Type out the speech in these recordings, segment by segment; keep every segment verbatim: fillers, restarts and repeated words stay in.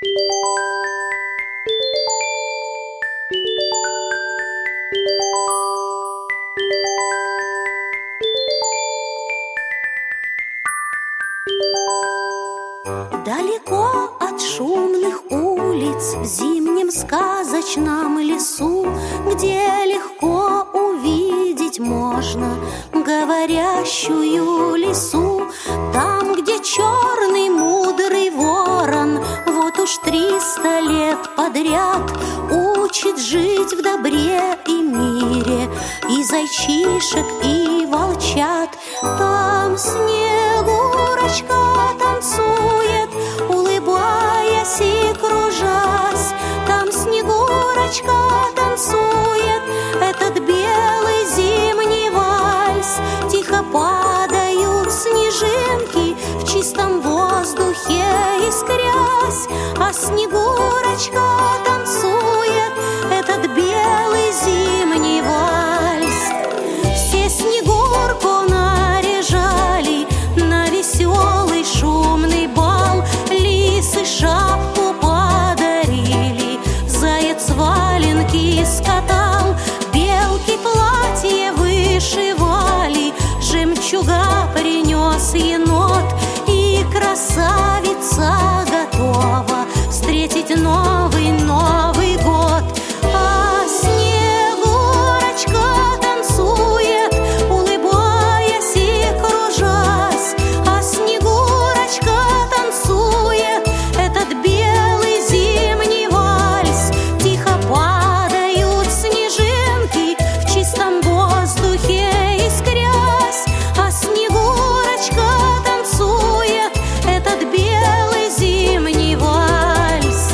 Далеко от шумных улиц, в зимнем сказочном лесу, где легко увидеть можно говорящую лису, там, где черный мудрый ворон вот уж триста лет подряд учит жить в добре и мире и зайчишек, и волчат. Там Снегурочка танцует, улыбаясь и кружась. Там Снегурочка танцует этот белый зимний вальс. Тихо падают снежинки в чистом воздухе искрясь, а Снегурочка танцует этот белый зимний вальс. Все Снегурку наряжали на веселый шумный бал, лисы шапку подарили, заяц валенки скатал, белки платье вышивали, жемчуга принес енот, и красавица готова встретить новый Новый год. А Снегурочка танцует, улыбаясь и кружась, а Снегурочка танцует этот белый зимний вальс. Тихо падают снежинки в чистом воздухе искрясь, а Снегурочка танцует этот белый зимний вальс.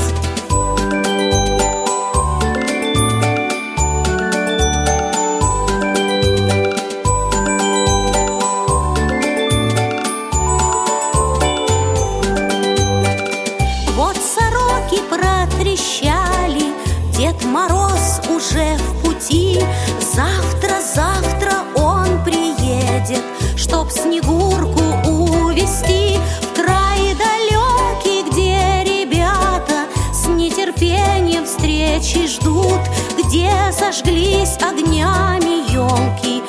Вот сороки протрещали, Дед Мороз уже в пути. Завтра, завтра он приедет, чтоб Снегурку увезти в край далекий, где ребята с нетерпением встречи ждут, где зажглись огнями елки